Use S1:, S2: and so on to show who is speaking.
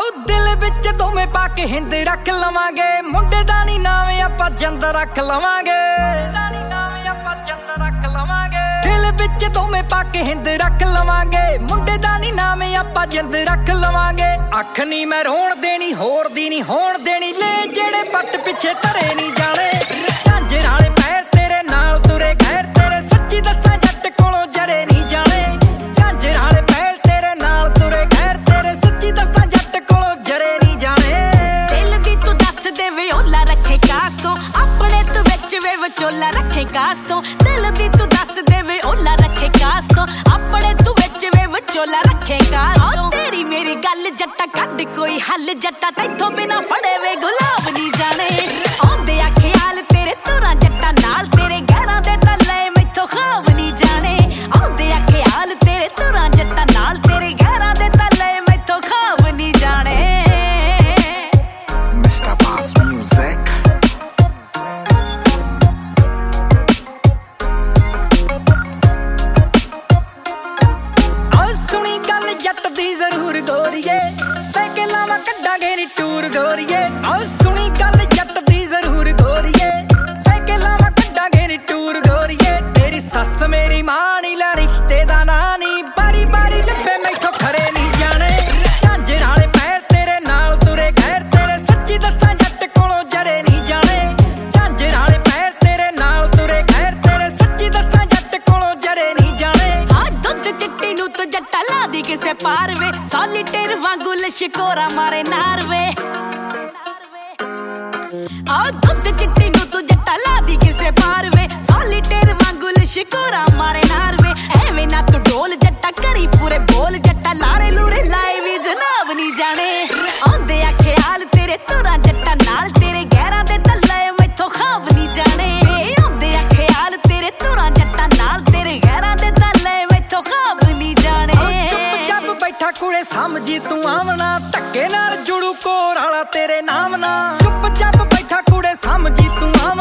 S1: दिल विच दोवें पा के हिंद रख लवांगे मुंडे दा नी नाम आपां जिंद रख लवांगे दिल विच दोवें पा के हिंद रख लवांगे मुंडे दा नी नाम आपां जिंद रख लवांगे अख नी मैं रोण देनी होर दी नी होण देनी ले जेड़े पट पिछे धरे नी जाने झांजर वाले पैर तेरे नाल तुरे गैर तेरे सच्ची दस्सां जट कोलों जरे नी जाने झांजर वाले पैर तेरे नाल तुरे गैर तेरे सच्ची दस्सां जट कोलों जरे नी जाने
S2: दिल दी तू दस दे वे ओला रखे कास तो अपने तू विच वे विचोला रखे कास तो दिल दी तू दस दे वे ओला रखे कास तो अपने तू विच वे विचोला रखे कास तो तेरी मेरी गल जट्टा कद कोई हल जट्टा तैथों बिना फड़े वे गुलाब नी जाने आंदे आ ख्याल तेरे तुरा जट्टा नाल तेरे गहरां दे तले मैथों ख्वाब नी जाने आंदे आ ख्याल तेरे तुरा जट्टा नाल तेरे गहरां दे तले मैथों ख्वाब नी जाने
S3: Mr. Boss Music
S1: सुनी गल जट दी जरूर गोरीए पैके लावा कड्डांगे नी टूर गोरीए सुनी गल जट दी जरूर गोरीए पैके लावा कड्डांगे नी टूर गोरीए तेरी सस मेरी मां नी ला रिश्ते दा ना नी बारी बारी लब्बे मैथों खरे नी जाने झांजर वाले पैर तेरे नाल तुरे गैर तेरे सच्ची दस्सां जट कोलों जरे नी जाने झांजर वाले पैर तेरे नाल तुरे गैर तेरे सच्ची दस्सां जट कोलों जरे नी जाने
S2: हाँ दुध चिट्टी नू तो जट्टा ला दी किसे पार वे सॉलिटेर वांगू लशकोरा मारे नार वे हाँ दुध चिट्टी नू तो जट्टा ला दी किसे पार वे सॉलिटेर वांगू लशकोरा मारे नार वे एवें ना तू डोल जट्टा करी पूरे बोल जट्टा लारे लूरे लाए भी जनाब नी जाने आंदे आ ख्याल तेरे तुरा जट्टा नाल तेरे गहरां दे तले मैथों ख्वाब नी जाने आंदे आ ख्याल तेरे तुरा जट्टा नाल तेरे गहरां दे तले मैथों ख्वाब नी जाने
S1: चुप बैठा कुड़े समझी तू आमना धक्के नाल जुड़ू कोर वाला तेरे नाम ना चुप बैठा कुड़े समझी तू आमना